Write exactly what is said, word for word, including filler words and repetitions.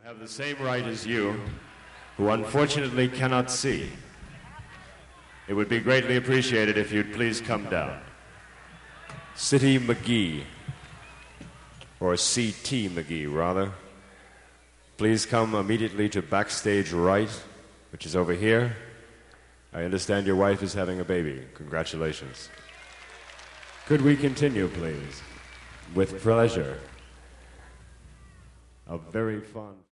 have the same right as you, who unfortunately cannot see. It would be greatly appreciated if you'd please come down. City McGee, or C T McGee, rather. Please come immediately to backstage right, which is over here. I understand your wife is having a baby. Congratulations. Could we continue, please? With pleasure. A very fun...